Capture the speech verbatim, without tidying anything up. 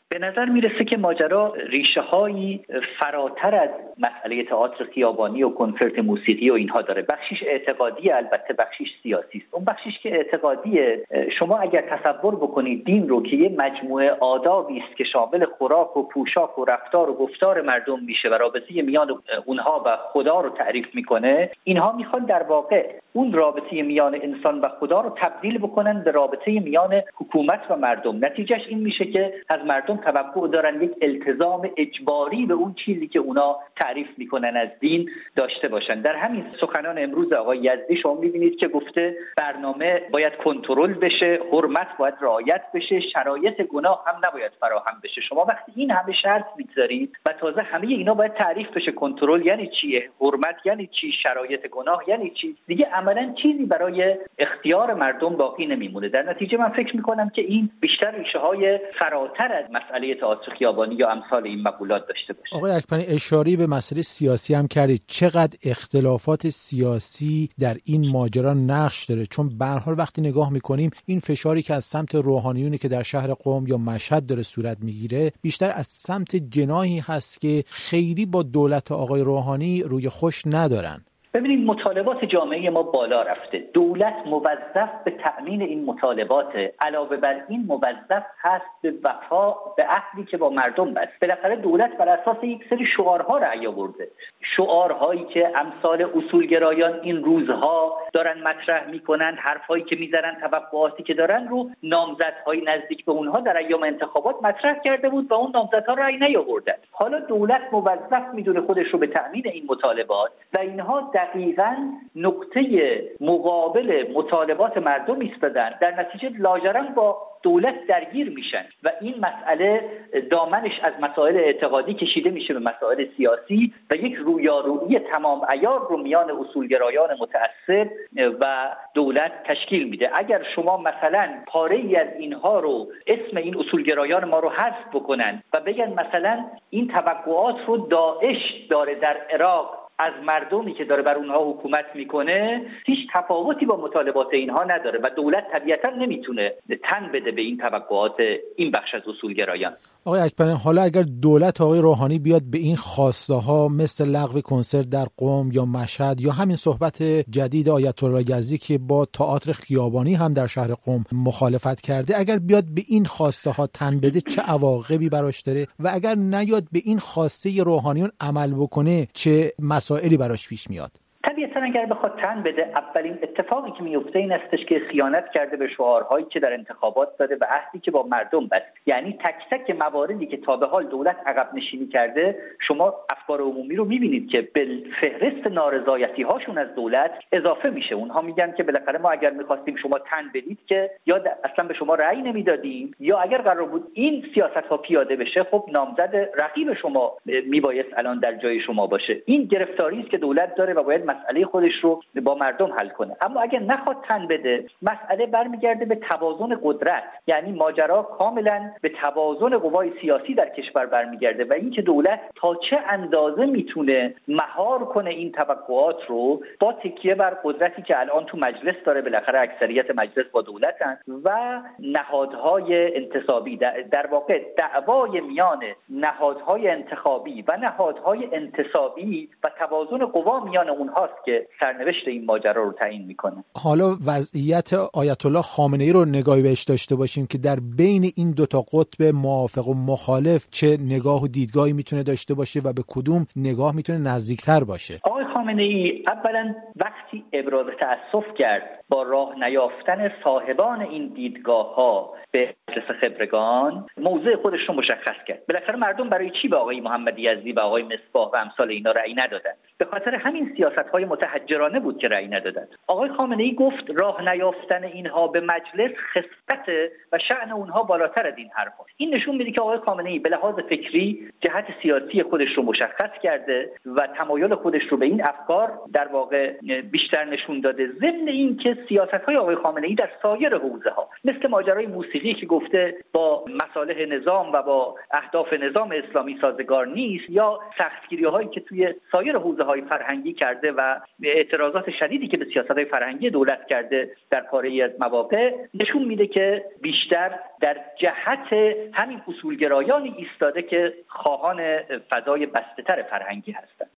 به نظر میرسه که ماجرا ریشه هایی فراتر از مسئله تئاتر خیابانی و کنسرت موسیقی و اینها داره. بخشیش اعتقادی، البته بخشیش سیاسی است. اون بخشیش که اعتقادیه، شما اگر تصور بکنید دین رو که یه مجموعه آدابی است که شامل خوراک و پوشاک و رفتار و گفتار مردم میشه و رابطه میان اونها و خدا رو تعریف میکنه، اینها میخوان در واقع اون رابطه میان انسان و خدا رو تبدیل بکنن به رابطه میان حکومت و مردم. نتیجهش این میشه که از مردم توقع دارن یک التزام اجباری به اون چیزی که اونا تعریف میکنن از دین داشته باشن. در همین سخنان امروز آقای یزدی شما میبینید که گفته برنامه باید کنترل بشه، حرمت باید رعایت بشه، شرایط گناه هم نباید فراهم بشه. شما وقتی این همه شرط میذارید و تازه همه اینا باید تعریف بشه، کنترل یعنی چی، حرمت یعنی چی، شرایط گناه یعنی چی، دیگه عملاً چیزی برای اختیار مردم باقی نمیمونه. در نتیجه من فکر میکنم که این بیشتر ریشه های فراتر از مسئله تئاتر خیابانی یا امثال این مقولات داشته باشه. آقای اکبری اشاره به مسئله سیاسی هم کردید. چقدر اختلافات سیاسی در این ماجرا نقش داره؟ چون به هر حال وقتی نگاه میکنیم این فشاری که از سمت روحانیونی که در شهر قم یا مشهد داره صورت میگیره بیشتر از سمت جناحی هست که خیلی با دولت آقای روحانی روی خوش ندارن. ببینید مطالبات جامعه ما بالا رفته، دولت موظف به تأمین این مطالبات، علاوه بر این موظف هست به وفا به عهدی که با مردم بست. بالاخره دولت بر اساس یک سری شعارها رأی آورده، شعارهایی که امثال اصولگرایان این روزها دارن مطرح میکنن، حرفایی که میزنن، توقعاتی که دارن رو نامزدهای نزدیک به اونها در ایام انتخابات مطرح کرده بود و اون نامزدها رأی نیاوردن. حالا دولت موظف میدونه خودش رو به تأمین این مطالبات و اینها دقیقاً نقطه مقابل مطالبات مردم ایستادن، در نتیجه لاجرم با دولت درگیر میشن و این مسئله دامنش از مسائل اعتقادی کشیده میشه به مسائل سیاسی و یک رویارویی تمام عیار رو میان اصولگرایان متعصب و دولت تشکیل میده. اگر شما مثلا پاره‌ای از اینها رو اسم این اصولگرایان ما رو حذف بکنن و بگن مثلا این توقعات رو داعش داره در عراق از مردمی که داره بر اونها حکومت میکنه، هیچ تفاوتی با مطالبات اینها نداره و دولت طبیعتا نمیتونه تن بده به این توقعات این بخش از اصولگرایان. آقای اکبری، حالا اگر دولت آقای روحانی بیاد به این خواسته ها مثل لغو کنسرت در قم یا مشهد یا همین صحبت جدید آیت الله یزدی که با تئاتر خیابانی هم در شهر قم مخالفت کرده، اگر بیاد به این خواسته ها تن بده چه عواقبی براش داره و اگر نیاد به این خواسته روحانیون عمل بکنه چه مسائلی براش پیش میاد؟ طبیعتا اگر بخواد تن بده، اولین اتفاقی که میفته این استش که خیانت کرده به شعارهایی که در انتخابات داده و عهدی که با مردم بست. یعنی تک تک مواردی که تا به حال دولت عقب نشینی کرده، شما افکار عمومی رو میبینید که به فهرست نارضایتی هاشون از دولت اضافه میشه. اونها میگن که بالاخره ما اگر میخواستیم شما تن بدید که یا اصلا به شما رأی نمیدادیم، یا اگر قرار بود این سیاست ها پیاده بشه خب نامزد رقیب شما میبایست الان در جای شما باشه. این گرفتاری است که دولت داره و باید مسئله خودش رو با مردم حل کنه. اما اگه نخواد تن بده، مسئله برمیگرده به توازن قدرت، یعنی ماجرا کاملا به توازن قوای سیاسی در کشور برمیگرده و اینکه دولت تا چه اندازه میتونه مهار کنه این توقعات رو با تکیه بر قدرتی که الان تو مجلس داره، بالاخره اکثریت مجلس با دولتن و نهادهای انتصابی. در واقع دعوای میان نهادهای انتخابی و نهادهای انتصابی و توازن قوا میان اونهاست که سرنوشت این ماجرا رو تعیین میکنه. حالا وضعیت آیت الله خامنه‌ای رو نگاهی بهش داشته باشیم که در بین این دوتا قطب موافق و مخالف چه نگاه و دیدگاهی میتونه داشته باشه و به کدوم نگاه میتونه نزدیکتر باشه؟ آقای خامنه‌ای اولا وقتی ابراز تأسف کرد با راه نیافتن صاحبان این دیدگاه ها به مجلس خبرگان، موضع خودش رو مشخص کرد. بالاخره مردم برای چی به آقای محمد یزدی و آقای مصباح و امثال اینا رأی ندادن؟ به خاطر همین سیاست‌های متحجرانه بود که رأی ندادن. آقای خامنه‌ای گفت راه نیافتن اینها به مجلس خصلت و شأن اونها بالاتر از این حرفا. این نشون میده که آقای خامنه‌ای به لحاظ فکری جهت سیاسی خودش رو مشخص کرده و تمایل خودش رو به این افکار در واقع بیشتر نشون داده، ضمن این که سیاست‌های آقای خامنه‌ای در سایر حوزه‌ها، مثل ماجرای موسیقی که گفته با مصالح نظام و با اهداف نظام اسلامی سازگار نیست، یا سختگیری‌هایی که توی سایر حوزه‌های فرهنگی کرده و اعتراضات شدیدی که به سیاست‌های فرهنگی دولت کرده در پاره‌ای از مواقع، نشون میده که بیشتر در جهت همین اصولگرایانی ایستاده که خواهان فضای بسته‌تر فرهنگی هستند.